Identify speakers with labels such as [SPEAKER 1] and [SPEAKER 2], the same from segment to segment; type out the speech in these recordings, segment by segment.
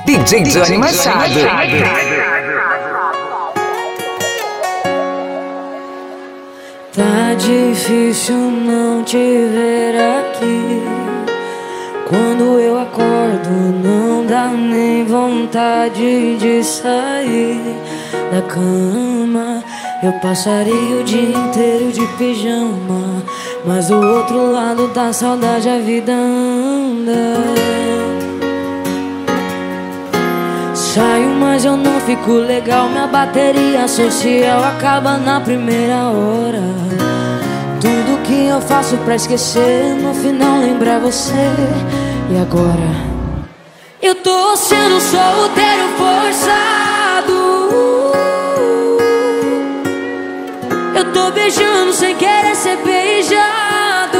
[SPEAKER 1] DJ Johnny Machado.
[SPEAKER 2] Tá difícil não te ver aqui. Quando eu acordo não dá nem vontade de sair da cama. Eu passaria o dia inteiro de pijama, mas do outro lado da saudade a vida anda. Saio, mas eu não fico legal. Minha bateria social acaba na primeira hora. Tudo que eu faço pra esquecer, no final lembrar você. E agora? Eu tô sendo solteiro forçado. Eu tô beijando sem querer ser beijado.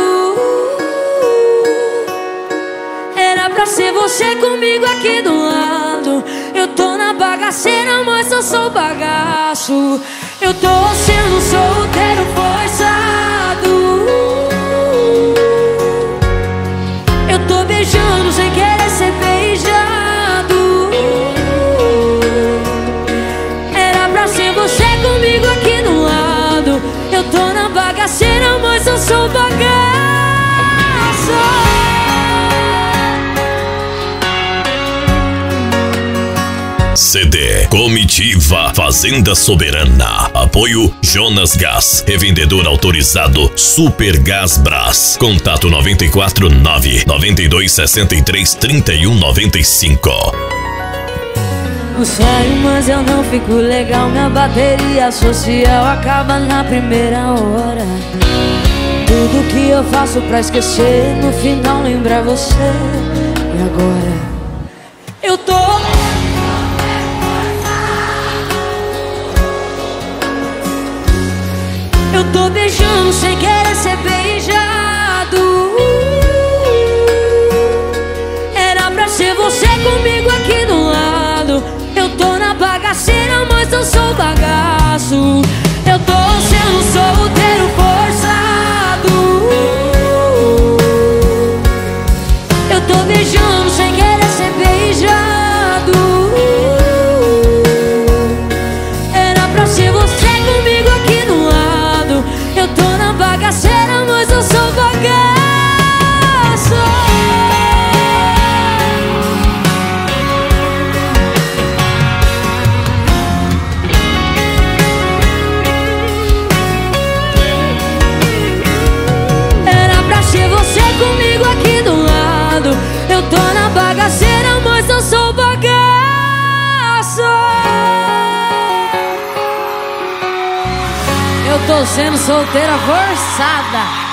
[SPEAKER 2] Era pra ser você comigo aqui do lado. Eu tô na bagaceira, mas eu sou bagaço. Eu tô sendo solteiro forçado. Eu tô beijando sem querer ser beijado. Era pra ser você comigo aqui do lado. Eu tô na bagaceira, mas eu sou bagaço.
[SPEAKER 3] CD Comitiva Fazenda Soberana. Apoio Jonas Gás. Revendedor autorizado Super Gás Brás. Contato 949 9263 3195.
[SPEAKER 2] Eu saio, mas eu não fico legal. Minha bateria social acaba na primeira hora. Tudo que eu faço pra esquecer, no final lembrar você. E agora? Eu tô beijando sem querer ser beijado. Era pra ser você comigo aqui do lado. Eu tô na bagaceira, mas eu sou bagaço. Eu tô sendo solteiro forçado. Eu tô beijando sem querer ser beijado. Era pra ser você comigo aqui do lado. Eu tô na bagaceira, mas eu sou bagaço. Era pra ser você comigo aqui do lado. Eu tô na bagaceira, mas eu sou bagaço. Eu tô sendo solteira forçada.